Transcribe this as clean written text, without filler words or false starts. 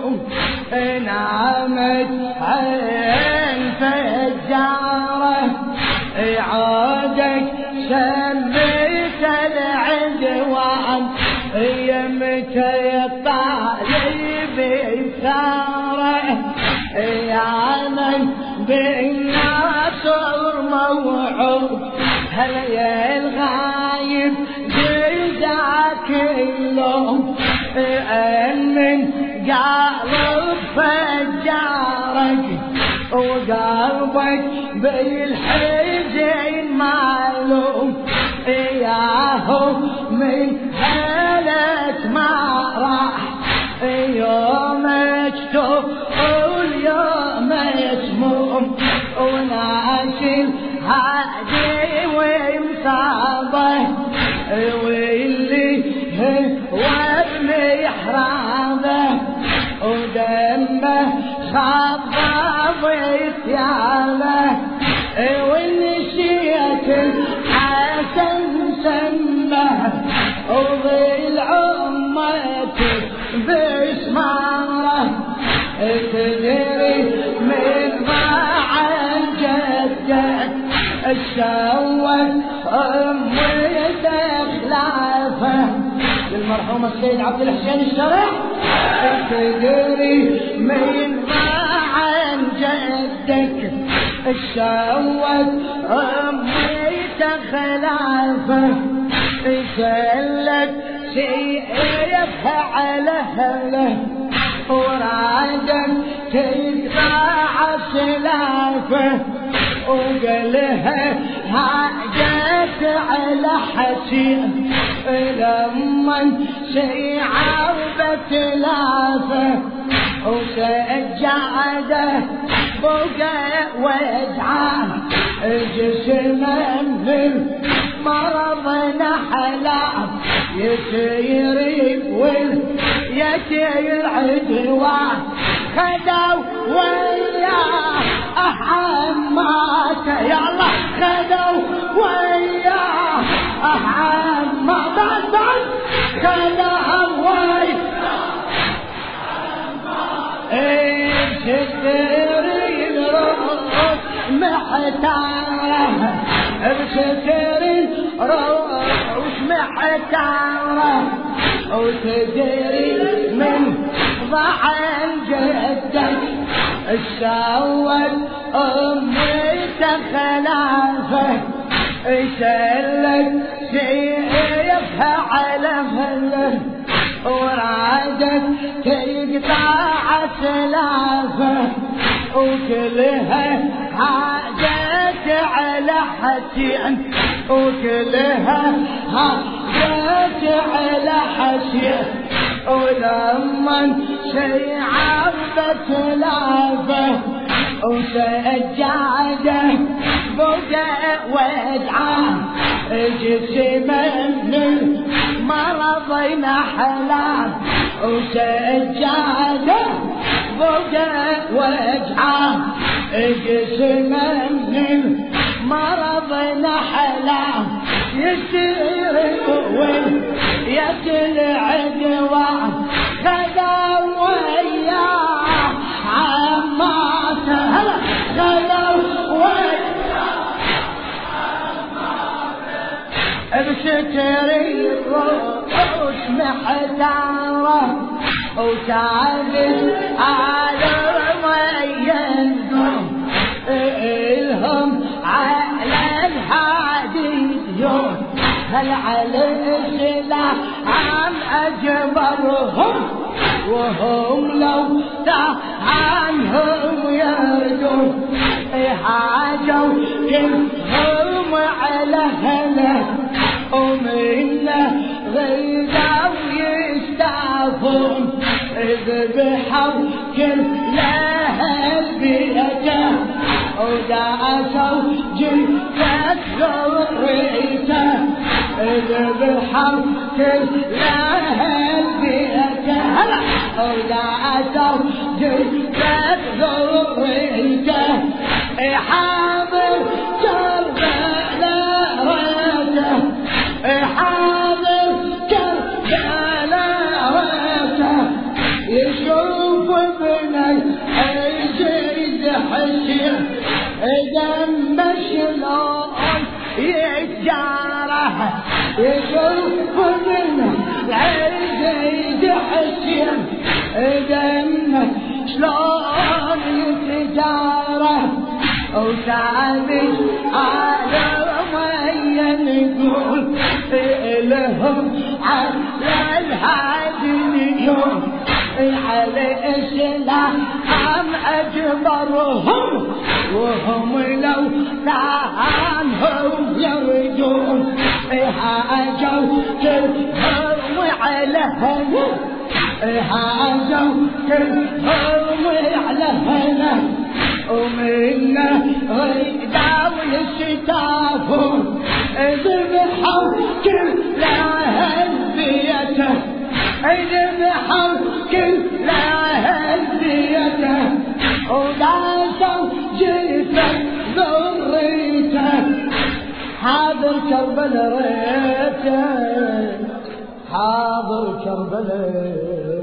نامت عين فجارة عادك شميت العدوان يمتى الطالب بثاره يا من بالناصر موعود هلا يا الغايب جزاك اللوم من قلب فجارك وقلبك بالحزن معلوم ياهو من هلك ما راح يومك تقول يوم اسموم وناشل هادي ومصابه واللي هو محرابه ودمه خضب ثيابه ونشيت الحسن سمه وظل عمته بسماره تدري من ضاع جدك الشوك أمته خلافه للمرحوم السيد عبد الحسين الشريح تدري من ضاع جدك الشوك أمته خلافه سلت سيفها على هله ورادك تقطع سلافه وقالها هاجت على حسين لما شيعه بتلافه وسجعده بقى وجعه جسمه من مرض نحلاه يسير ويتي العدوان خدوا وياه أحماته يا الله خدوا وياه أحماته خدوا وياه بستري الروح محتاره بستري الروح محتاره وتدري من ضعن جدك السواد أمته خلافه سلت سيفها على هله ورادت تقطع سلافه وكلها حاجت على حسين وكلها حاجت على حسين ولما شيعه بتلافه وسجاده بقى وجعه جسمه من مرض نحلاه وسجاده بقى وجعه جسمه من مرض نحلاه يسير ويأتي العدوان خدوا وياه عماته خدوا وياه عماته بستري الروس محتاره وتعبت على ويندم الهم على الهادي يوم هل على السلاح عن أجبرهم وهم لو عنهم يردون حاجوا كلهم على هله ومنا غيدا ويستعفون ذبحوا كلها البيته ودعسوا جثة ذريته ذبحوا كلها البيته ودعسوا جثة ذريته حاضر كربلاء ريته حاضر كربلاء ريته يشوف يشوف منه العزيز حسين دمه شلون يتجارى وثابت على مية نقول لهم على الهادي اليوم على الإسلام أجبرهم وهم لو كانوا يرجون هاجوا كلهم على هنا هاجوا كلهم على هنا ومنا غيدا والشتافون ذبحوا كل أهل بيته ذبحوا كل أهل بيته وداسوا جثة ذريته حاضر كربلاء ريته حاضر كربلاء